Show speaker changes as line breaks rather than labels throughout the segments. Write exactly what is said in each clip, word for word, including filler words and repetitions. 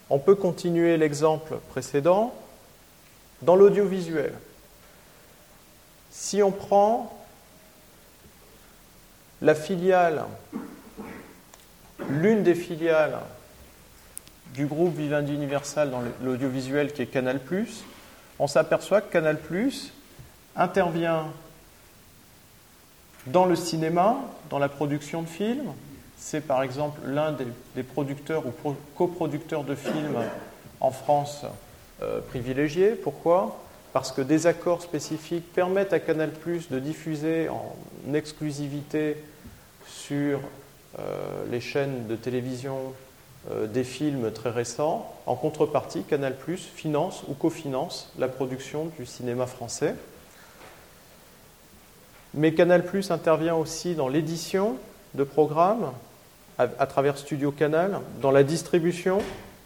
On peut continuer l'exemple précédent dans l'audiovisuel. Si on prend la filiale, l'une des filiales du groupe Vivendi Universal dans l'audiovisuel qui est Canal plus, on s'aperçoit que Canal plus intervient dans le cinéma, dans la production de films. C'est par exemple l'un des, des producteurs ou pro, coproducteurs de films en France euh, privilégiés. Pourquoi ? Parce que des accords spécifiques permettent à Canal plus de diffuser en exclusivité sur euh, les chaînes de télévision euh, des films très récents. En contrepartie, Canal plus finance ou cofinance la production du cinéma français. Mais Canal plus intervient aussi dans l'édition de programmes à, à travers Studio Canal, dans la distribution,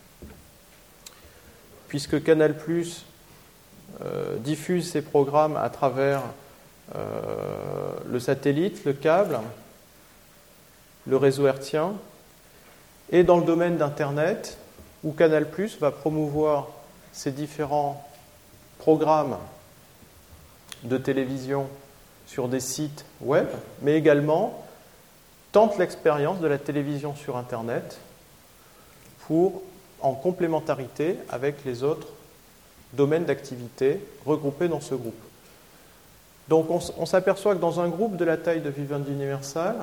puisque Canal plus euh, diffuse ses programmes à travers euh, le satellite, le câble, le réseau hertzien, et dans le domaine d'Internet, où Canal plus va promouvoir ses différents programmes de télévision sur des sites web, mais également tente l'expérience de la télévision sur Internet pour, en complémentarité avec les autres domaines d'activité regroupés dans ce groupe. Donc on, on s'aperçoit que dans un groupe de la taille de Vivendi Universal,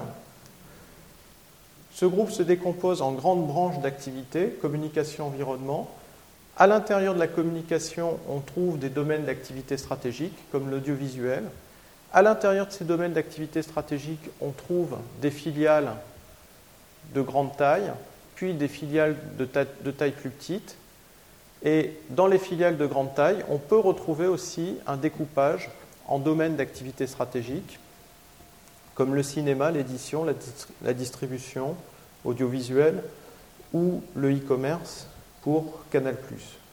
ce groupe se décompose en grandes branches d'activité, communication, environnement. À l'intérieur de la communication, on trouve des domaines d'activité stratégiques, comme l'audiovisuel. À l'intérieur de ces domaines d'activité stratégiques, on trouve des filiales de grande taille, puis des filiales de taille, de taille plus petite. Et dans les filiales de grande taille, on peut retrouver aussi un découpage en domaines d'activité stratégiques, comme le cinéma, l'édition, la, la distribution audiovisuelle ou le e-commerce pour Canal plus.